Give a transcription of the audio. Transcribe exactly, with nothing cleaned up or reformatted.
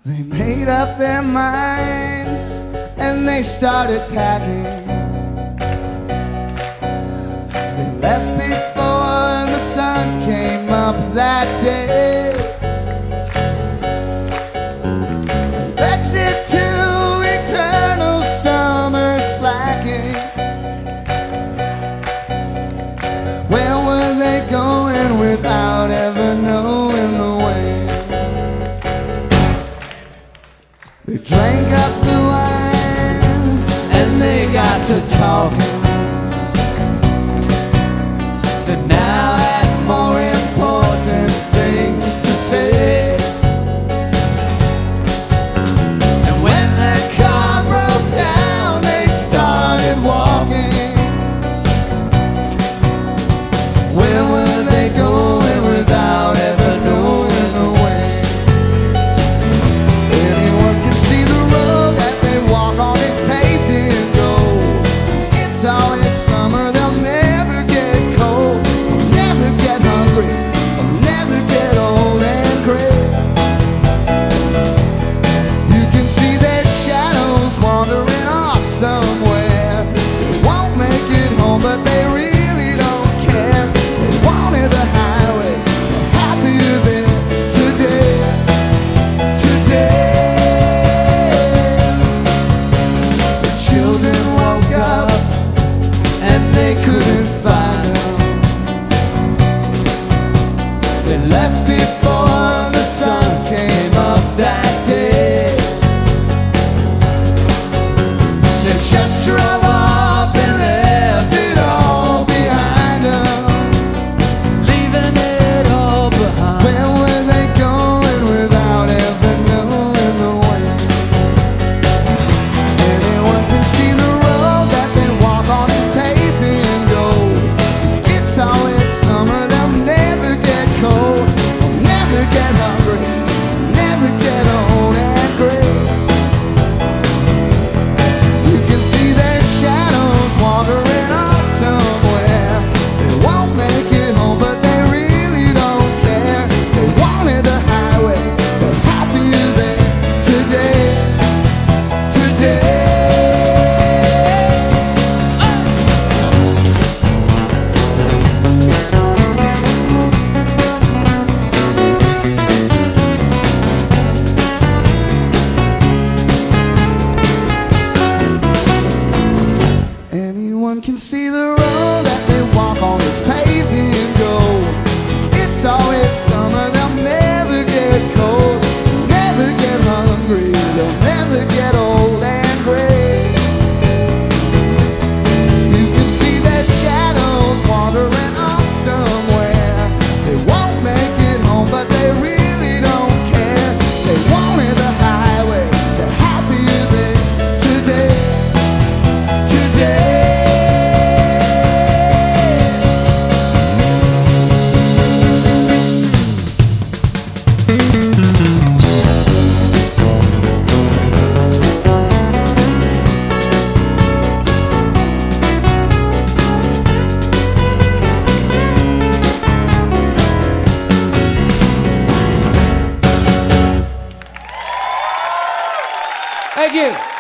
They made up their minds and they started packing. They left before the sun came up that day. Exit to eternal summer slacking. Where were they going without ever knowing the way? They drank up the wine and they got to talking. They now had more important things to say. And when the car broke down, they started walking. Where were they going without ever knowing the way? Anyone can see the road that they walk on is paved in gold. It's always summer, they'll never get cold, they'll never get hungry, they'll never get old and gray. You can see their shadows wandering off somewhere. They won't make it home, but they really don't care. They wanted the highway, they're happier there today. Today, the children woke up and they couldn't find them. They left before the sun came up that day. They just drove off and left it all behind them. Leaving it all behind. Where were they going without ever knowing the way? Anyone can see the road that they walk on is paved in gold. It's always summer, they'll never get cold, they'll never get hungry, never get old and gray. You can see their shadows wandering off somewhere. They won't make it home, but they really don't care. They wanted the highway, they're happier there today. Today. Anyone can see the road that they walk on is paved in gold. It's always summer, they'll never get cold, never get hungry, they'll never get old and gray. You can see their shadows wandering off somewhere. They won't make it home, but they really don't care. They wanted the highway, they're happier there today. Today. Thank you.